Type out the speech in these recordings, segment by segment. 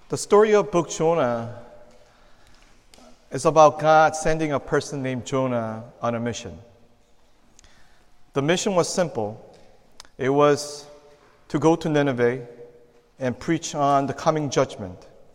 The story of book Jonah is about God sending a person named Jonah on a mission. The mission was simple. It was to go to Nineveh and preach on the coming judgment.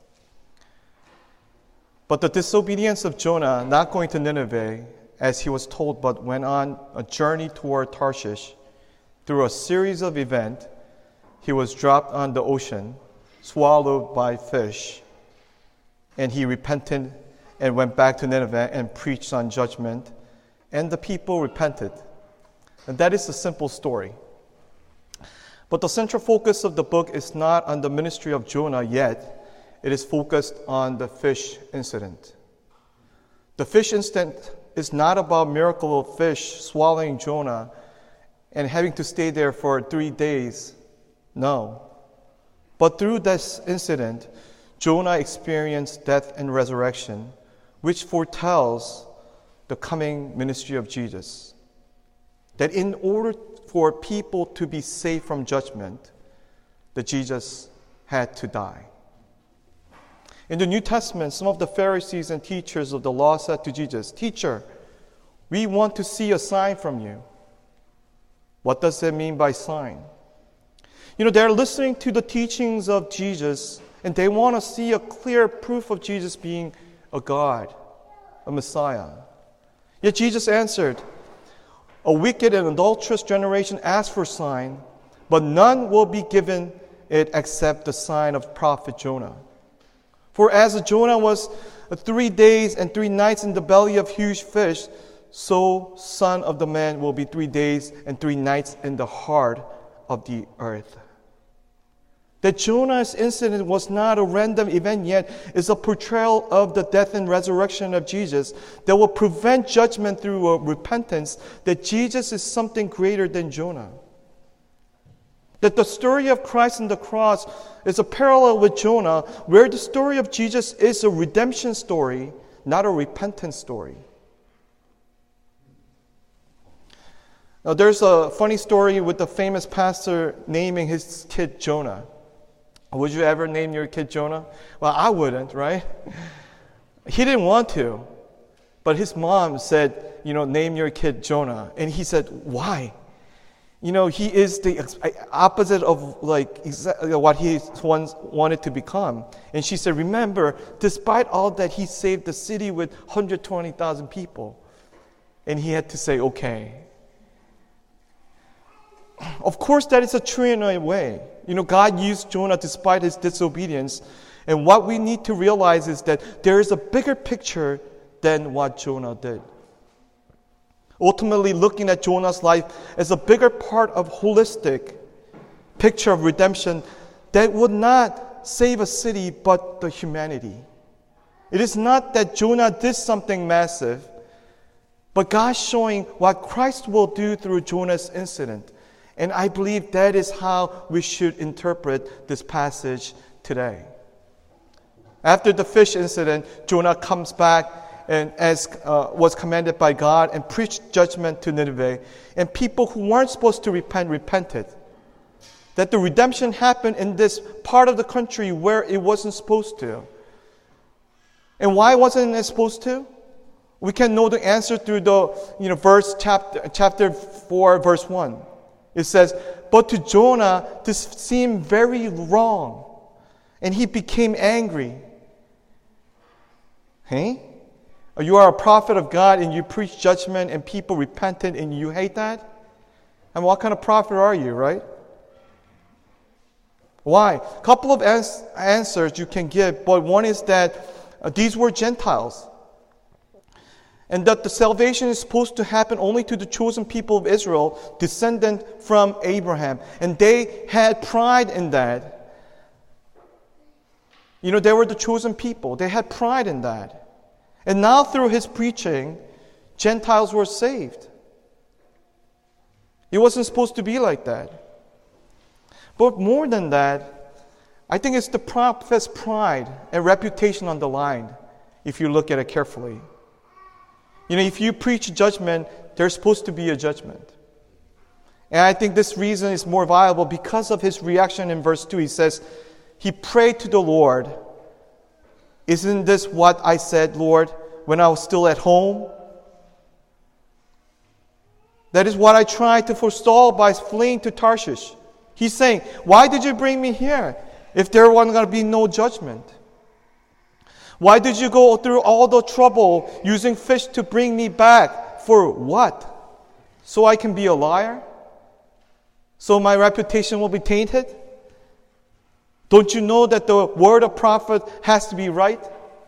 But the disobedience of Jonah, not going to Nineveh as he was told, but went on a journey toward Tarshish. Through a series of events, he was dropped on the ocean, swallowed by fish, and he repented and went back to Nineveh and preached on judgment, and the people repented. And that is the simple story. But the central focus of the book is not on the ministry of Jonah yet. It is focused on the fish incident. The fish incident is not about miracle of fish swallowing Jonah and having to stay there for 3 days. No. But through this incident, Jonah experienced death and resurrection, which foretells the coming ministry of Jesus. That in order for people to be saved from judgment, that Jesus had to die. In the New Testament, some of the Pharisees and teachers of the law said to Jesus, "Teacher, we want to see a sign from you." What does that mean by sign? They're listening to the teachings of Jesus, and they want to see a clear proof of Jesus being a God, a Messiah. Yet Jesus answered, "A wicked and adulterous generation asks for a sign, but none will be given it except the sign of prophet Jonah. For as Jonah was 3 days and 3 nights in the belly of huge fish, so Son of the Man will be 3 days and 3 nights in the heart of the earth." That Jonah's incident was not a random event, yet is a portrayal of the death and resurrection of Jesus that will prevent judgment through a repentance, that Jesus is something greater than Jonah. That the story of Christ on the cross is a parallel with Jonah, where the story of Jesus is a redemption story, not a repentance story. Now, there's a funny story with the famous pastor naming his kid Jonah. Would you ever name your kid Jonah? Well, I wouldn't, right? He didn't want to, but his mom said, name your kid Jonah. And he said, why? He is the opposite of what he once wanted to become. And she said, remember, despite all that, he saved the city with 120,000 people. And he had to say, okay. Of course, that is a true in a way. God used Jonah despite his disobedience. And what we need to realize is that there is a bigger picture than what Jonah did. Ultimately, looking at Jonah's life as a bigger part of holistic picture of redemption that would not save a city, but the humanity. It is not that Jonah did something massive, but God showing what Christ will do through Jonah's incident. And I believe that is how we should interpret this passage today. After the fish incident, Jonah comes back and as was commanded by God and preached judgment to Nineveh. And people who weren't supposed to repent, repented. That the redemption happened in this part of the country where it wasn't supposed to. And why wasn't it supposed to? We can know the answer through the chapter 4, verse 1. It says, "But to Jonah this seemed very wrong, and he became angry." Hey? You are a prophet of God, and you preach judgment, and people repented, and you hate that? And what kind of prophet are you, right? Why? A couple of answers you can give, but one is that these were Gentiles. And that the salvation is supposed to happen only to the chosen people of Israel, descendant from Abraham. And they had pride in that. They were the chosen people. They had pride in that. And now through his preaching, Gentiles were saved. It wasn't supposed to be like that. But more than that, I think it's the prophet's pride and reputation on the line, if you look at it carefully. If you preach judgment, there's supposed to be a judgment. And I think this reason is more viable because of his reaction in verse 2. He says, he prayed to the Lord Isn't this what I said, Lord, when I was still at home? That is what I tried to forestall by fleeing to Tarshish. He's saying, why did you bring me here if there wasn't going to be no judgment? Why did you go through all the trouble using fish to bring me back? For what? So I can be a liar? So my reputation will be tainted? Don't you know that the word of prophet has to be right?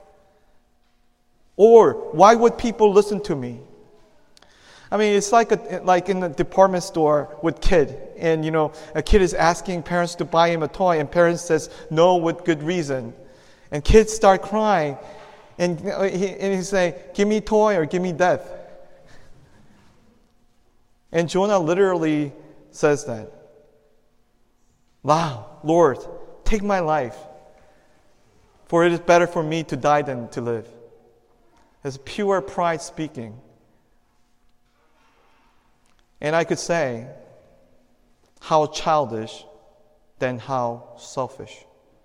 Or why would people listen to me? I mean, it's like in the department store with kid, and a kid is asking parents to buy him a toy, and parents says no with good reason, and kids start crying, and he's saying, "Give me toy or give me death." And Jonah literally says that. Wow, Lord, take my life, for it is better for me to die than to live. It's pure pride speaking. And I could say, how childish, then how selfish.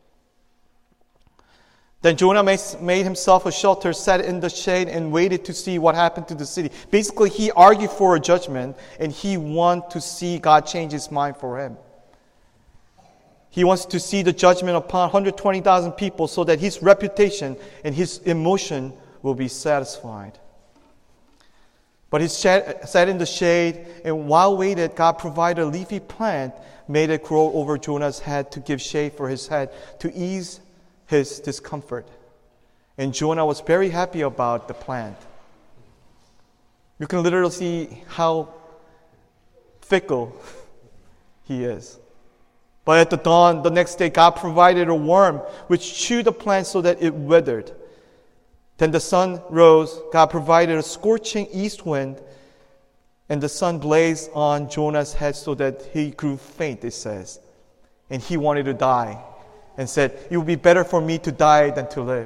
Then Jonah made himself a shelter, sat in the shade, and waited to see what happened to the city. Basically, he argued for a judgment, and he wanted to see God change his mind for him. He wants to see the judgment upon 120,000 people so that his reputation and his emotion will be satisfied. But he sat in the shade, and while waited, God provided a leafy plant, made it grow over Jonah's head to give shade for his head, to ease his discomfort. And Jonah was very happy about the plant. You can literally see how fickle he is. But at the dawn, the next day, God provided a worm which chewed the plant so that it withered. Then the sun rose, God provided a scorching east wind, and the sun blazed on Jonah's head so that he grew faint, it says. And he wanted to die, and said, "It would be better for me to die than to live."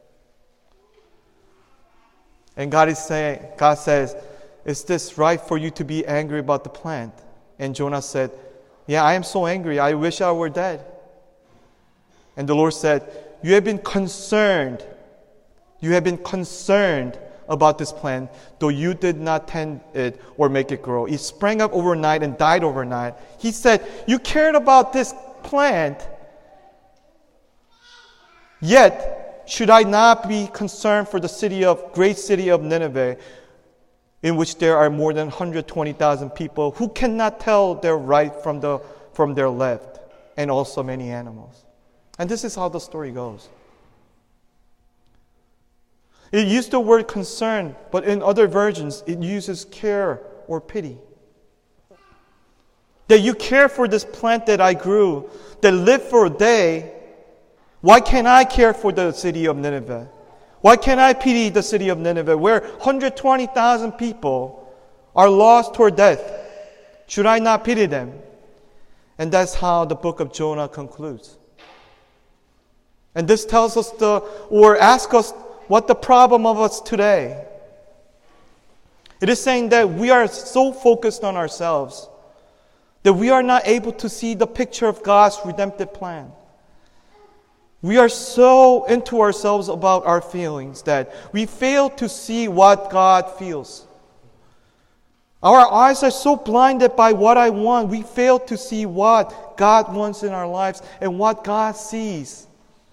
And God says, "Is this right for you to be angry about the plant?" And Jonah said, "Yeah, I am so angry. I wish I were dead." And the Lord said, You have been concerned about this plant, though you did not tend it or make it grow. It sprang up overnight and died overnight. He said, you cared about this plant, yet should I not be concerned for the great city of Nineveh, in which there are more than 120,000 people who cannot tell their right from their left, and also many animals. And this is how the story goes. It used the word concern, but in other versions, it uses care or pity. That you care for this plant that I grew, that lived for a day. Why can't I care for the city of Nineveh? Why can't I pity the city of Nineveh, where 120,000 people are lost toward death? Should I not pity them? And that's how the book of Jonah concludes. And this tells us asks us what the problem of us today. It is saying that we are so focused on ourselves that we are not able to see the picture of God's redemptive plan. We are so into ourselves about our feelings that we fail to see what God feels. Our eyes are so blinded by what I want, we fail to see what God wants in our lives and what God sees.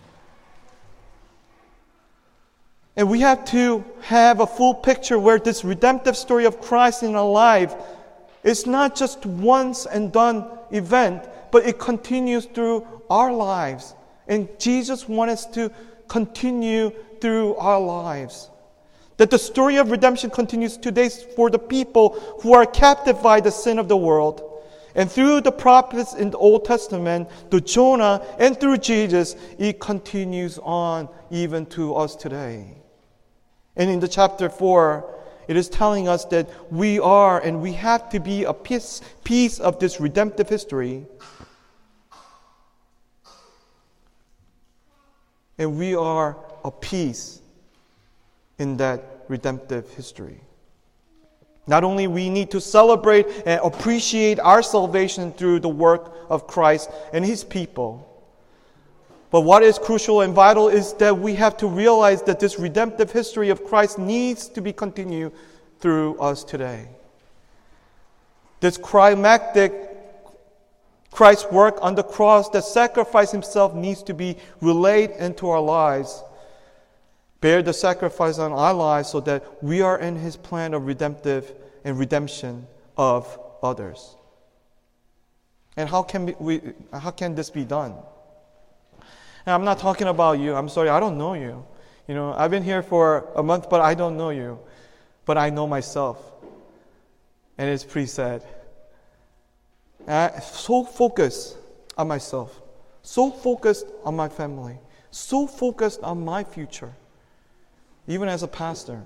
And we have to have a full picture where this redemptive story of Christ in our life is not just once and done event, but it continues through our lives. And Jesus wants us to continue through our lives. That the story of redemption continues today for the people who are captive by the sin of the world. And through the prophets in the Old Testament, through Jonah, and through Jesus, it continues on even to us today. And in the chapter 4, it is telling us that we are and we have to be a piece of this redemptive history. And we are a piece in that redemptive history. Not only we need to celebrate and appreciate our salvation through the work of Christ and His people, But what is crucial and vital is that we have to realize that this redemptive history of Christ needs to be continued through us today. This climactic Christ's work on the cross that sacrificed himself needs to be relayed into our lives. Bear the sacrifice on our lives so that we are in his plan of redemptive and redemption of others. And how can this be done? And I'm not talking about you. I'm sorry, I don't know you. I've been here for a month, but I don't know you. But I know myself. And it's pretty sad. I'm so focused on myself. So focused on my family. So focused on my future. Even as a pastor.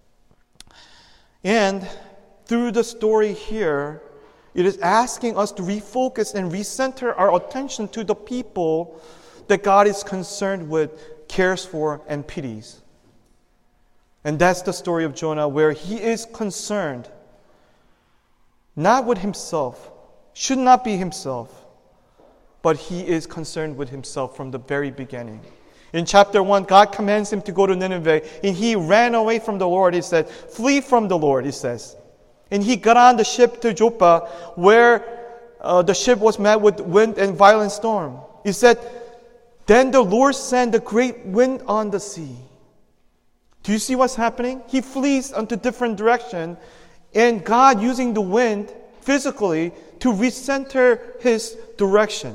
And through the story here, it is asking us to refocus and recenter our attention to the people that God is concerned with, cares for, and pities. And that's the story of Jonah, where he is concerned not with himself, should not be himself, but he is concerned with himself from the very beginning. In chapter 1, God commands him to go to Nineveh, and he ran away from the Lord. He said, flee from the Lord, he says. And he got on the ship to Joppa, where the ship was met with wind and violent storm. He said, then the Lord sent a great wind on the sea. Do you see what's happening? He flees into different direction, and God using the wind physically to recenter his direction.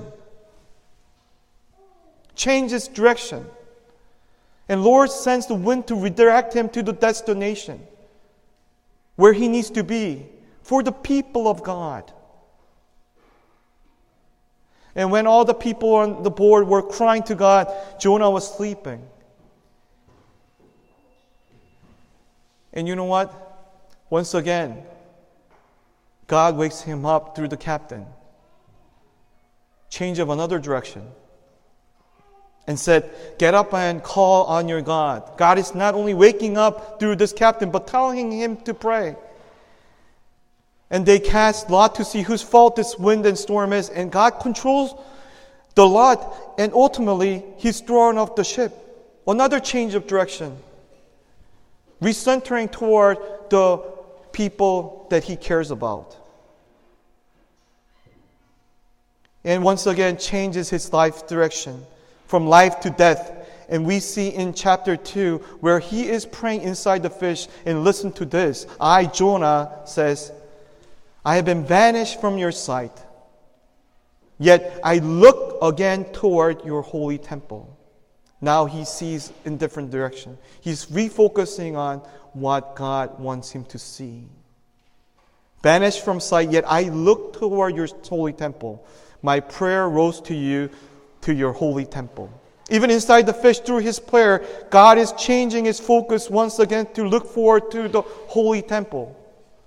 Change his direction. And Lord sends the wind to redirect him to the destination where he needs to be for the people of God. And when all the people on the board were crying to God, Jonah was sleeping. And you know what? Once again, God wakes him up through the captain. Change of another direction. And said, get up and call on your God. God is not only waking up through this captain, but telling him to pray. And they cast lot to see whose fault this wind and storm is. And God controls the lot. And ultimately, he's thrown off the ship. Another change of direction. Recentering toward the people that he cares about. And once again, changes his life direction. From life to death. And we see in chapter 2 where he is praying inside the fish. And listen to this. I, Jonah, says, I have been banished from your sight. Yet I look again toward your holy temple. Now he sees in different direction. He's refocusing on what God wants him to see. Banished from sight, yet I look toward your holy temple. My prayer rose to you, to your holy temple. Even inside the fish, through his prayer, God is changing his focus once again to look forward to the holy temple.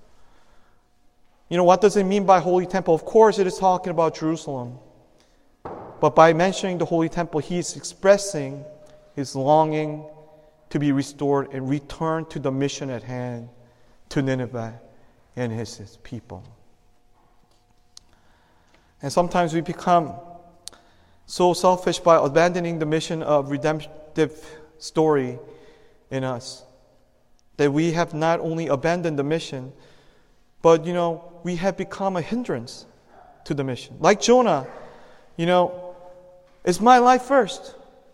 What does it mean by holy temple? Of course, it is talking about Jerusalem. But by mentioning the holy temple, he is expressing his longing to be restored and return to the mission at hand, to Nineveh and his people. And sometimes we become so selfish by abandoning the mission of redemptive story in us, that we have not only abandoned the mission, but, we have become a hindrance to the mission. Like Jonah, it's my life first.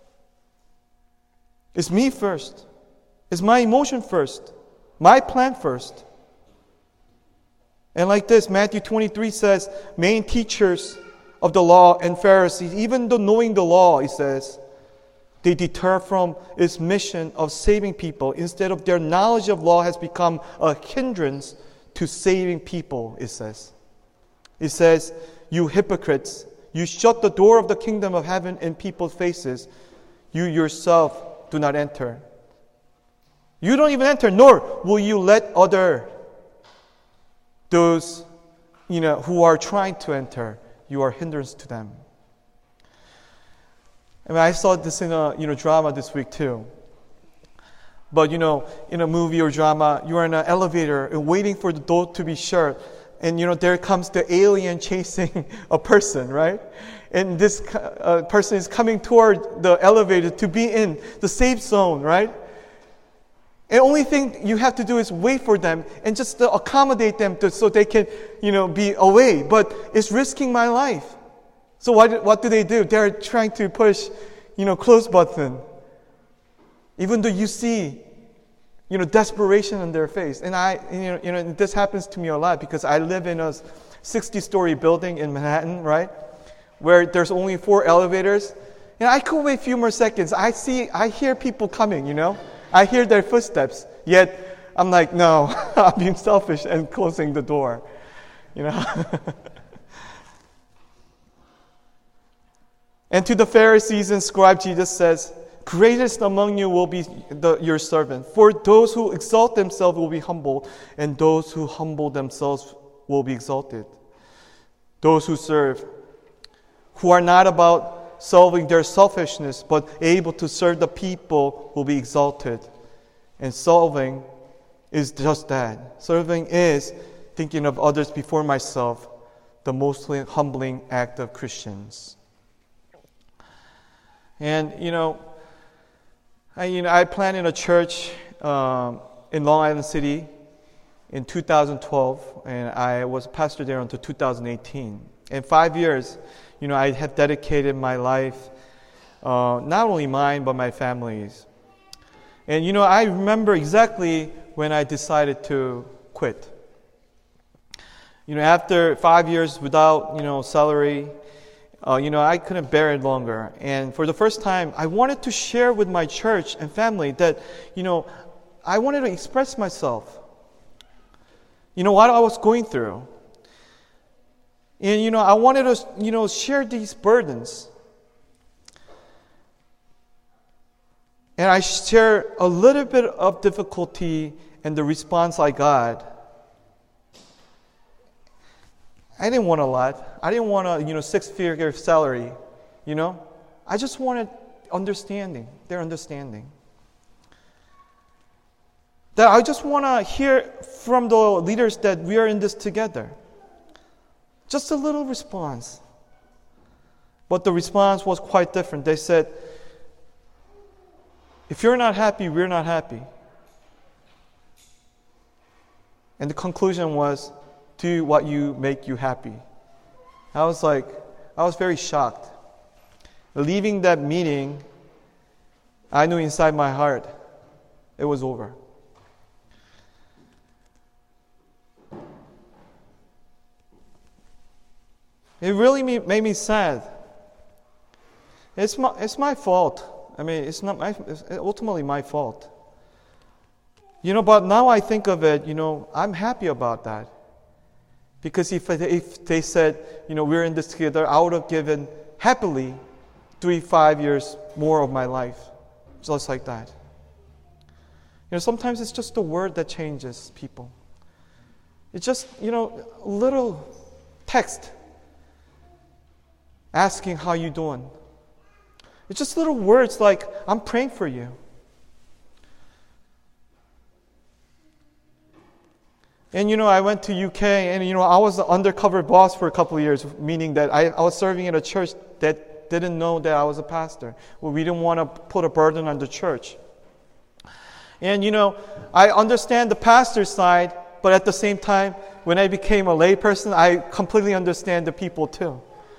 It's me first. It's my emotion first. My plan first. And like this, Matthew 23 says, main teachers of the law and Pharisees, even though knowing the law, he says, they deter from its mission of saving people. Instead of their knowledge of law has become a hindrance to saving people, it says. It says, you hypocrites, you shut the door of the kingdom of heaven in people's faces. You yourself do not enter. You don't even enter, nor will you let those who are trying to enter. You are a hindrance to them. I saw this in a drama this week too. But in a movie or drama, you are in an elevator and waiting for the door to be shut. and there comes the alien chasing a person, right? And this person is coming toward the elevator to be in the safe zone, right? And the only thing you have to do is wait for them and just accommodate them so they can, be away. But it's risking my life. So what do? They're trying to push, close button. Even though you see, desperation on their face. And this happens to me a lot because I live in a 60-story building in Manhattan, right? Where there's only 4 elevators. And I could wait a few more seconds. I hear people coming, I hear their footsteps. Yet, I'm like, no, I'm being selfish and closing the door, And to the Pharisees and scribes, Jesus says, greatest among you will be your servant. For those who exalt themselves will be humbled, and those who humble themselves will be exalted. Those who serve, who are not about solving their selfishness, but able to serve the people, will be exalted. And serving is just that. Serving is thinking of others before myself, the most humbling act of Christians. And, I planted a church in Long Island City in 2012, and I was a pastor there until 2018. In 5 years, I have dedicated my life, not only mine, but my family's. And, I remember exactly when I decided to quit. After 5 years without, salary, I couldn't bear it longer. And for the first time, I wanted to share with my church and family that, I wanted to express myself. What I was going through. And, I wanted to, share these burdens. And I share a little bit of difficulty and the response I got. I didn't want a lot. I didn't want a, 6-figure salary, I just wanted understanding, their understanding. That I just want to hear from the leaders that we are in this together. Just a little response. But the response was quite different. They said, if you're not happy, we're not happy. And the conclusion was, do what make you happy. I was very shocked. Leaving that meeting, I knew inside my heart, it was over. It really made me sad. It's my fault. It's ultimately my fault. But now I think of it, I'm happy about that. Because if they said, we're in this together, I would have given happily 3-5 years more of my life. Just like that. Sometimes it's just the word that changes people. It's just, a little text asking how you doing. It's just little words like, I'm praying for you. And, I went to UK and, I was an undercover boss for a couple of years, meaning that I was serving in a church that didn't know that I was a pastor. Well, we didn't want to put a burden on the church. And, I understand the pastor's side, but at the same time, when I became a layperson, I completely understand the people too.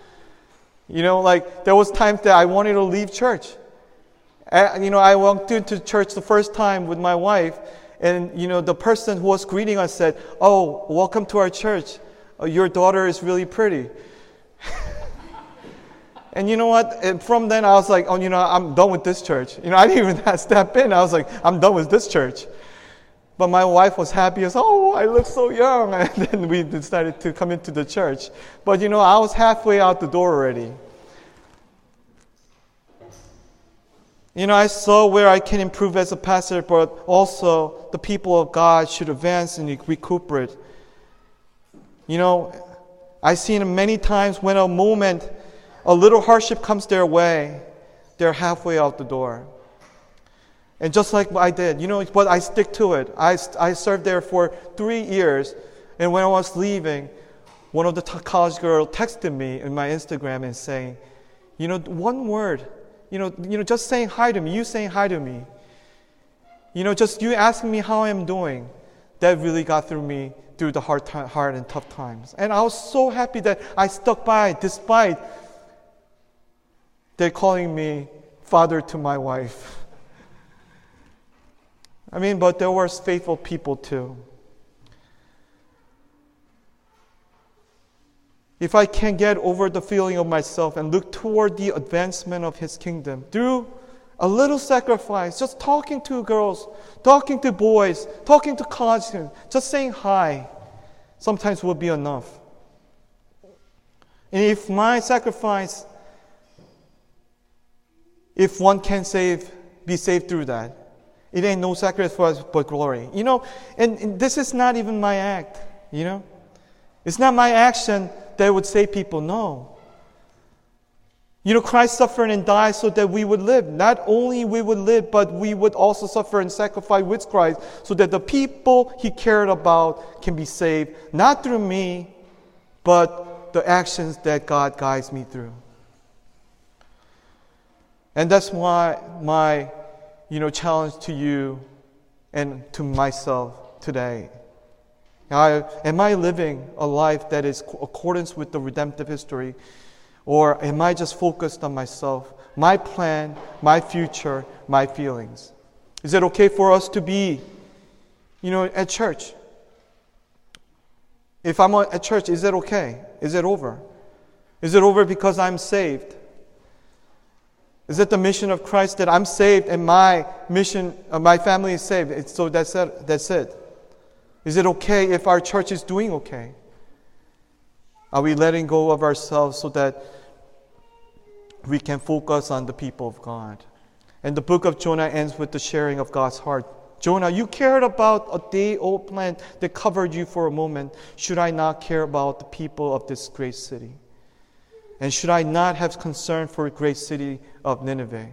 There was times that I wanted to leave church. I walked into church the first time with my wife, and, the person who was greeting us said, "Oh, welcome to our church. Your daughter is really pretty." And you know what? And from then I was like, "Oh, I'm done with this church." I didn't even step in. I was like, "I'm done with this church." But my wife was happy as, "Oh, I look so young." And then we decided to come into the church. But, I was halfway out the door already. I saw where I can improve as a pastor, but also the people of God should advance and recuperate. I've seen it many times when a little hardship comes their way, they're halfway out the door. And just like I did, but I stick to it. I served there for 3 years. And when I was leaving, one of the college girls texted me in my Instagram and saying, one word, just saying hi to me, you saying hi to me, just you asking me how I'm doing, that really got through me through the hard and tough times. And I was so happy that I stuck by despite they're calling me father to my wife. But there were faithful people too. If I can get over the feeling of myself and look toward the advancement of His kingdom through a little sacrifice, just talking to girls, talking to boys, talking to college students, just saying hi, sometimes will be enough. And if my sacrifice, if one can be saved through that, it ain't no sacrifice but glory. And this is not even my act, It's not my action that would save people, no. Christ suffered and died so that we would live. Not only we would live, but we would also suffer and sacrifice with Christ so that the people He cared about can be saved, not through me, but the actions that God guides me through. And that's why my, challenge to you and to myself today. Am I living a life that is accordance with the redemptive history? Or am I just focused on myself, my plan, my future, my feelings? Is it okay for us to be, at church? If I'm at church, is it okay? Is it over? Is it over because I'm saved? Is it the mission of Christ that I'm saved and my mission, my family is saved? So that's it. Is it okay if our church is doing okay? Are we letting go of ourselves so that we can focus on the people of God? And the book of Jonah ends with the sharing of God's heart. Jonah, you cared about a day-old plant that covered you for a moment. Should I not care about the people of this great city? And should I not have concern for the great city of Nineveh?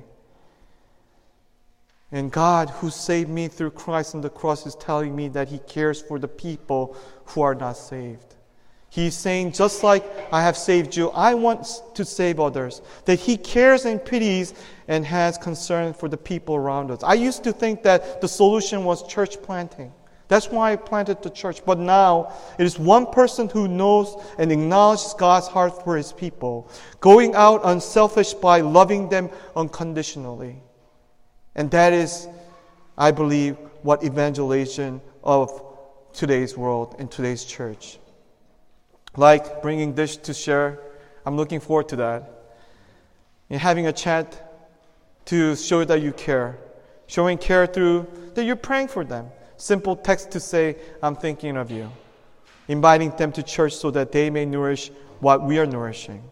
And God, who saved me through Christ on the cross, is telling me that He cares for the people who are not saved. He's saying, just like I have saved you, I want to save others. That He cares and pities and has concern for the people around us. I used to think that the solution was church planting. That's why I planted the church. But now, it is one person who knows and acknowledges God's heart for His people, going out unselfish by loving them unconditionally. And that is, I believe, what evangelization of today's world and today's church. Like bringing dish to share, I'm looking forward to that. And having a chat to show that you care. Showing care through that you're praying for them. Simple text to say, I'm thinking of you. Inviting them to church so that they may nourish what we are nourishing.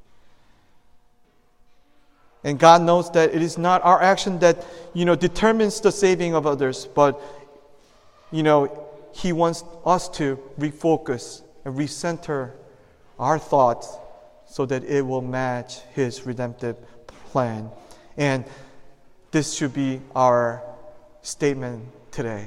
And God knows that it is not our action that, determines the saving of others, but, He wants us to refocus and recenter our thoughts so that it will match His redemptive plan. And this should be our statement today.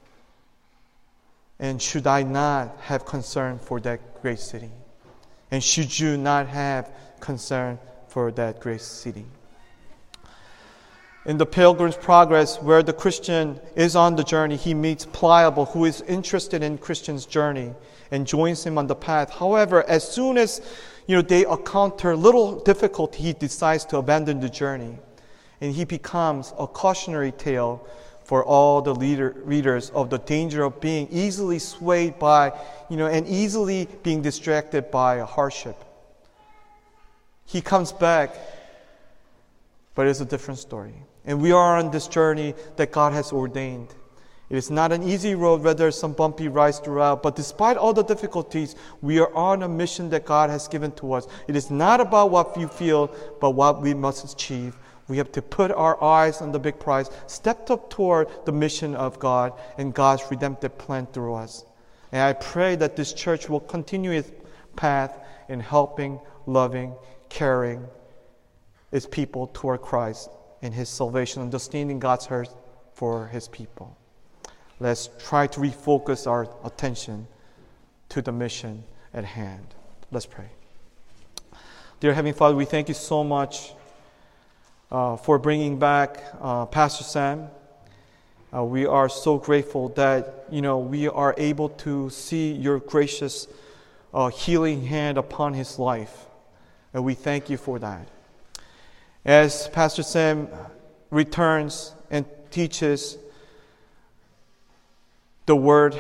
And should I not have concern for that great city? And should you not have concern for that great city? In the Pilgrim's Progress, where the Christian is on the journey, he meets Pliable, who is interested in Christian's journey and joins him on the path. However, as soon as they encounter little difficulty, he decides to abandon the journey. And he becomes a cautionary tale for all the readers of the danger of being easily swayed by, and easily being distracted by a hardship. He comes back, but it's a different story. And we are on this journey that God has ordained. It is not an easy road, where there's some bumpy rides throughout, but despite all the difficulties, we are on a mission that God has given to us. It is not about what you feel, but what we must achieve. We have to put our eyes on the big prize, step up toward the mission of God and God's redemptive plan through us. And I pray that this church will continue its path in helping, loving, caring its people toward Christ and His salvation, understanding God's heart for His people. Let's try to refocus our attention to the mission at hand. Let's pray. Dear Heavenly Father, we thank you so much for bringing back Pastor Sam. We are so grateful that we are able to see your gracious healing hand upon his life, and we thank you for that. As Pastor Sam returns and teaches the word,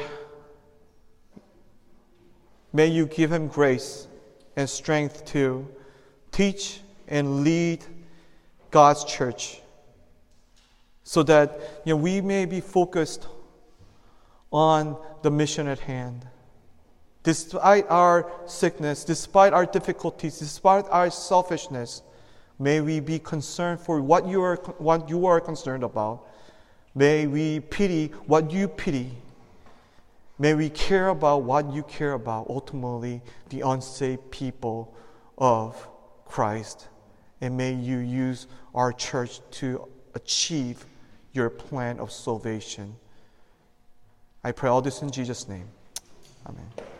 may you give him grace and strength to teach and lead God's church, so that we may be focused on the mission at hand. Despite our sickness, despite our difficulties, despite our selfishness, may we be concerned for what you are concerned about. May we pity what you pity. May we care about what you care about, ultimately the unsaved people of Christ. And may you use our church to achieve your plan of salvation. I pray all this in Jesus' name. Amen.